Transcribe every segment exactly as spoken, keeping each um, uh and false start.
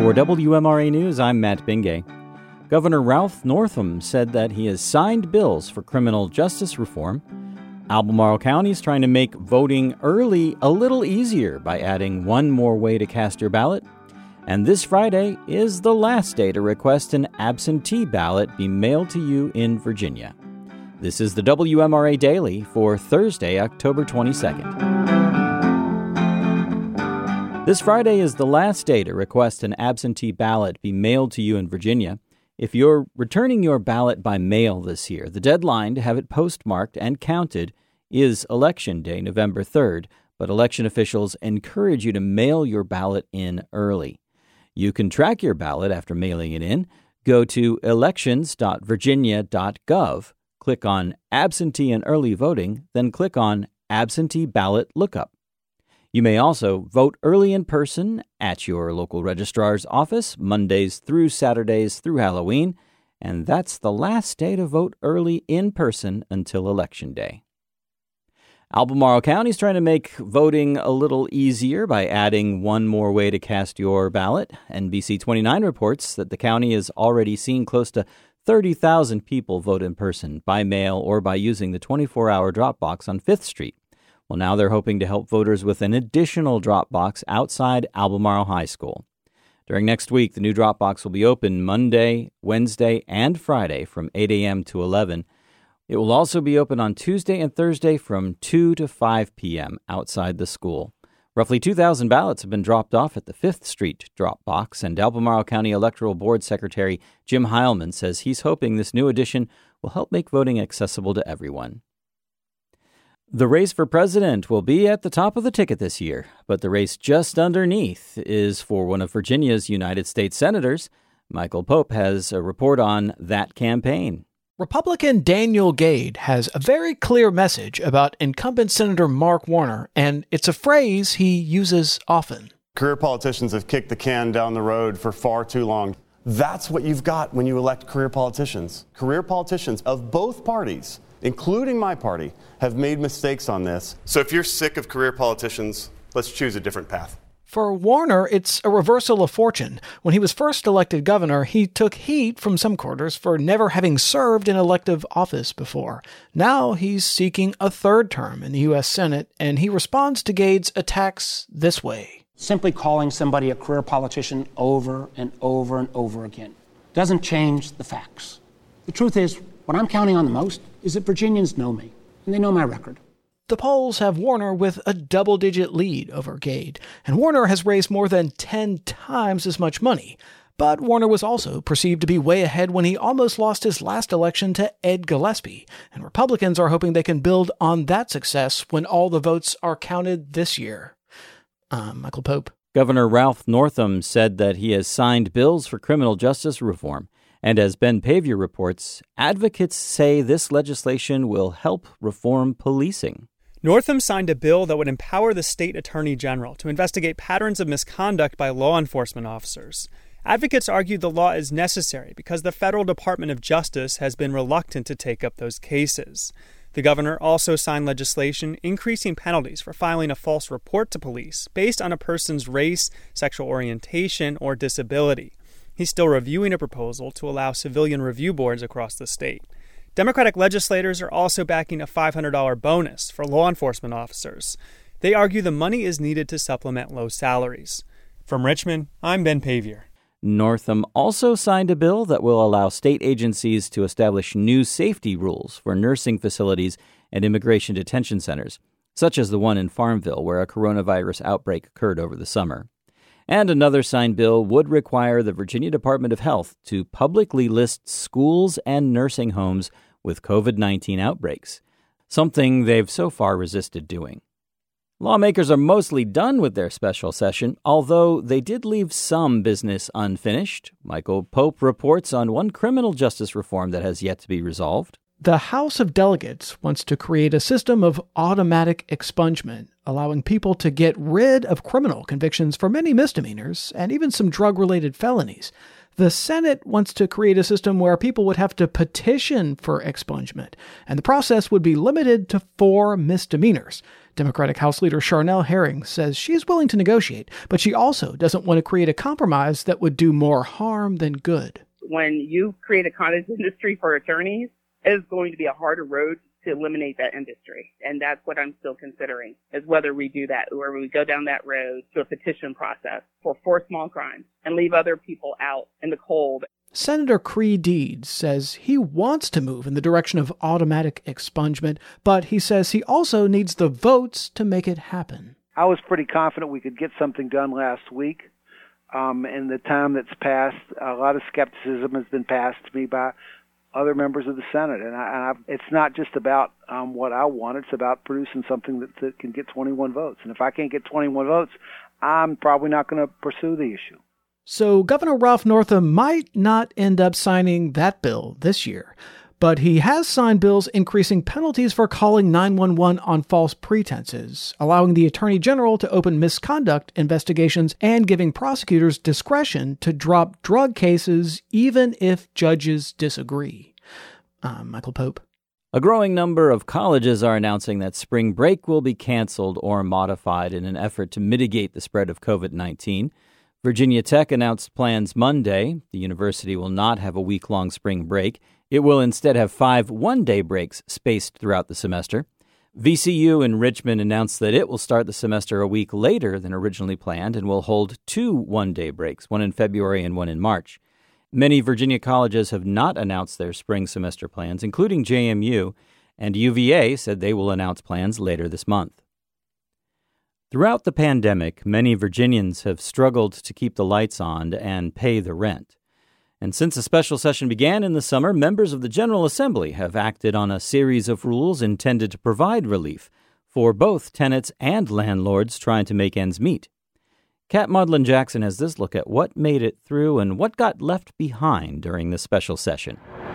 For W M R A News, I'm Matt Bingay. Governor Ralph Northam said that he has signed bills for criminal justice reform. Albemarle County is trying to make voting early a little easier by adding one more way to cast your ballot. And this Friday is the last day to request an absentee ballot be mailed to you in Virginia. This is the W M R A Daily for Thursday, October twenty-second. This Friday is the last day to request an absentee ballot be mailed to you in Virginia. If you're returning your ballot by mail this year, the deadline to have it postmarked and counted is Election Day, November third, but election officials encourage you to mail your ballot in early. You can track your ballot after mailing it in. Go to elections dot virginia dot gov, click on Absentee and Early Voting, then click on Absentee Ballot Lookup. You may also vote early in person at your local registrar's office, Mondays through Saturdays through Halloween, and that's the last day to vote early in person until Election Day. Albemarle County is trying to make voting a little easier by adding one more way to cast your ballot. N B C twenty-nine reports that the county has already seen close to thirty thousand people vote in person, by mail, or by using the twenty-four hour drop box on Fifth Street. Well, now they're hoping to help voters with an additional drop box outside Albemarle High School. During next week, the new drop box will be open Monday, Wednesday, and Friday from eight a.m. to eleven. It will also be open on Tuesday and Thursday from two to five p.m. outside the school. Roughly two thousand ballots have been dropped off at the Fifth Street drop box, and Albemarle County Electoral Board Secretary Jim Heilman says he's hoping this new addition will help make voting accessible to everyone. The race for president will be at the top of the ticket this year, but the race just underneath is for one of Virginia's United States senators. Michael Pope has a report on that campaign. Republican Daniel Gade has a very clear message about incumbent Senator Mark Warner, and it's a phrase he uses often. Career politicians have kicked the can down the road for far too long. That's what you've got when you elect career politicians. Career politicians of both parties, including my party, have made mistakes on this. So if you're sick of career politicians, let's choose a different path. For Warner, it's a reversal of fortune. When he was first elected governor, he took heat from some quarters for never having served in elective office before. Now he's seeking a third term in the U S Senate, and he responds to Gade's attacks this way. Simply calling somebody a career politician over and over and over again doesn't change the facts. The truth is, what I'm counting on the most is that Virginians know me, and they know my record. The polls have Warner with a double-digit lead over Gade, and Warner has raised more than ten times as much money. But Warner was also perceived to be way ahead when he almost lost his last election to Ed Gillespie, and Republicans are hoping they can build on that success when all the votes are counted this year. I'm Michael Pope. Governor Ralph Northam said that he has signed bills for criminal justice reform. And as Ben Paviour reports, advocates say this legislation will help reform policing. Northam signed a bill that would empower the state attorney general to investigate patterns of misconduct by law enforcement officers. Advocates argue the law is necessary because the federal Department of Justice has been reluctant to take up those cases. The governor also signed legislation increasing penalties for filing a false report to police based on a person's race, sexual orientation, or disability. He's still reviewing a proposal to allow civilian review boards across the state. Democratic legislators are also backing a five hundred dollars bonus for law enforcement officers. They argue the money is needed to supplement low salaries. From Richmond, I'm Ben Paviour. Northam also signed a bill that will allow state agencies to establish new safety rules for nursing facilities and immigration detention centers, such as the one in Farmville where a coronavirus outbreak occurred over the summer. And another signed bill would require the Virginia Department of Health to publicly list schools and nursing homes with covid nineteen outbreaks, something they've so far resisted doing. Lawmakers are mostly done with their special session, although they did leave some business unfinished. Michael Pope reports on one criminal justice reform that has yet to be resolved. The House of Delegates wants to create a system of automatic expungement, allowing people to get rid of criminal convictions for many misdemeanors and even some drug-related felonies. The Senate wants to create a system where people would have to petition for expungement, and the process would be limited to four misdemeanors. Democratic House Leader Charnel Herring says she's willing to negotiate, but she also doesn't want to create a compromise that would do more harm than good. When you create a cottage industry for attorneys, it's going to be a harder road to eliminate that industry. And that's what I'm still considering, is whether we do that, where we go down that road to a petition process for four small crimes and leave other people out in the cold. Senator Creigh Deeds says he wants to move in the direction of automatic expungement, but he says he also needs the votes to make it happen. I was pretty confident we could get something done last week. Um, in the time that's passed, a lot of skepticism has been passed to me by other members of the Senate. And, I, and I, it's not just about um, what I want. It's about producing something that, that can get twenty-one votes. And if I can't get twenty-one votes, I'm probably not going to pursue the issue. So Governor Ralph Northam might not end up signing that bill this year, but he has signed bills increasing penalties for calling nine one one on false pretenses, allowing the Attorney General to open misconduct investigations and giving prosecutors discretion to drop drug cases even if judges disagree. I'm Michael Pope. A growing number of colleges are announcing that spring break will be canceled or modified in an effort to mitigate the spread of covid nineteen. Virginia Tech announced plans Monday. The university will not have a week-long spring break. It will instead have five one-day breaks spaced throughout the semester. V C U in Richmond announced that it will start the semester a week later than originally planned and will hold two one-day breaks, one in February and one in March. Many Virginia colleges have not announced their spring semester plans, including J M U, and U V A said they will announce plans later this month. Throughout the pandemic, many Virginians have struggled to keep the lights on and pay the rent. And since the special session began in the summer, members of the General Assembly have acted on a series of rules intended to provide relief for both tenants and landlords trying to make ends meet. Kat Maudlin Jackson has this look at what made it through and what got left behind during the special session.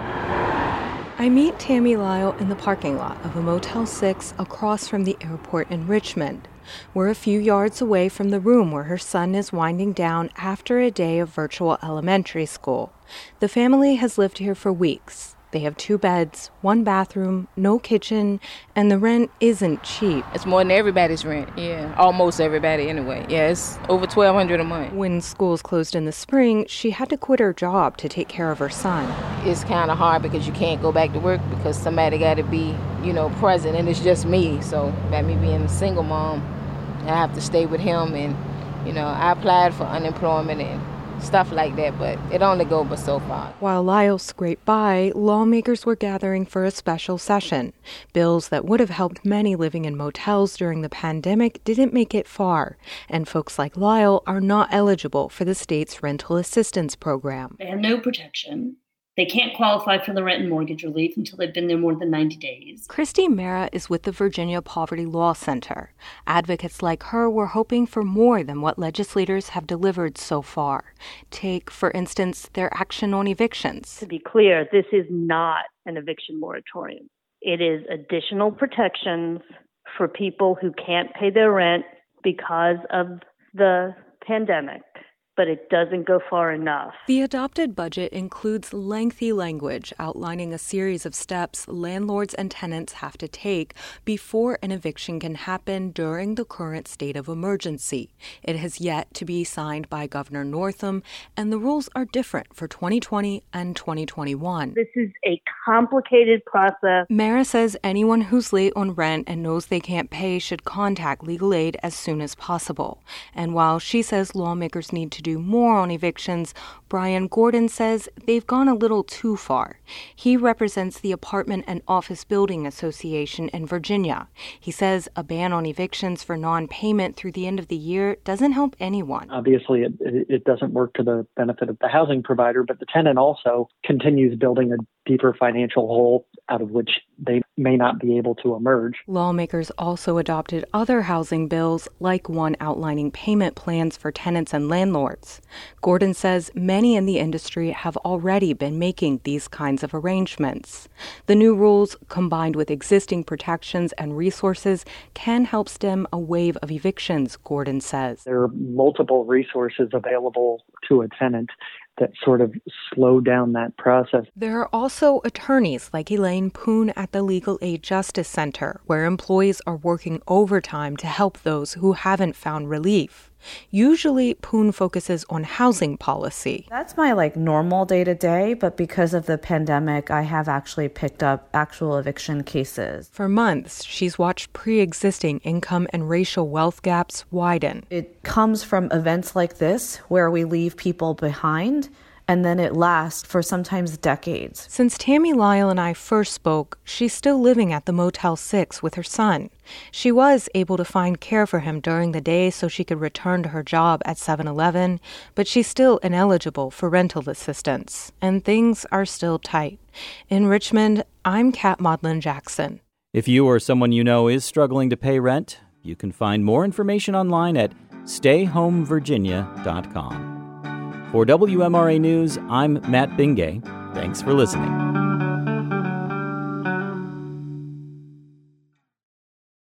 I meet Tammy Lyle in the parking lot of a Motel six across from the airport in Richmond. We're a few yards away from the room where her son is winding down after a day of virtual elementary school. The family has lived here for weeks. They have two beds, one bathroom, no kitchen, and the rent isn't cheap. It's more than everybody's rent, yeah. Almost everybody anyway. Yeah, it's over twelve hundred dollars a month. When schools closed in the spring, she had to quit her job to take care of her son. It's kind of hard because you can't go back to work because somebody got to be, you know, present, and it's just me. So by me being a single mom, I have to stay with him, and, you know, I applied for unemployment and stuff like that, but it only goes but so far. While Lyle scraped by, lawmakers were gathering for a special session. Bills that would have helped many living in motels during the pandemic didn't make it far, and folks like Lyle are not eligible for the state's rental assistance program. They have no protection. They can't qualify for the rent and mortgage relief until they've been there more than ninety days. Christy Mara is with the Virginia Poverty Law Center. Advocates like her were hoping for more than what legislators have delivered so far. Take, for instance, their action on evictions. To be clear, this is not an eviction moratorium. It is additional protections for people who can't pay their rent because of the pandemic, but it doesn't go far enough. The adopted budget includes lengthy language outlining a series of steps landlords and tenants have to take before an eviction can happen during the current state of emergency. It has yet to be signed by Governor Northam, and the rules are different for twenty twenty and twenty twenty-one. This is a complicated process. Mara says anyone who's late on rent and knows they can't pay should contact legal aid as soon as possible. And while she says lawmakers need to do more on evictions, Brian Gordon says they've gone a little too far. He represents the Apartment and Office Building Association in Virginia. He says a ban on evictions for non-payment through the end of the year doesn't help anyone. Obviously, it, it doesn't work to the benefit of the housing provider, but the tenant also continues building a deeper financial hole out of which they may not be able to emerge. Lawmakers also adopted other housing bills, like one outlining payment plans for tenants and landlords. Gordon says many in the industry have already been making these kinds of arrangements. The new rules, combined with existing protections and resources, can help stem a wave of evictions, Gordon says. There are multiple resources available to a tenant that sort of slow down that process. There are also attorneys like Elaine Poon at the Legal Aid Justice Center, where employees are working overtime to help those who haven't found relief. Usually, Poon focuses on housing policy. That's my like normal day to day, but because of the pandemic, I have actually picked up actual eviction cases. For months, she's watched pre-existing income and racial wealth gaps widen. It comes from events like this where we leave people behind, and then it lasts for sometimes decades. Since Tammy Lyle and I first spoke, she's still living at the Motel six with her son. She was able to find care for him during the day so she could return to her job at seven eleven, but she's still ineligible for rental assistance, and things are still tight. In Richmond, I'm Kat Maudlin Jackson. If you or someone you know is struggling to pay rent, you can find more information online at stay home virginia dot com. For W M R A News, I'm Matt Bingay. Thanks for listening.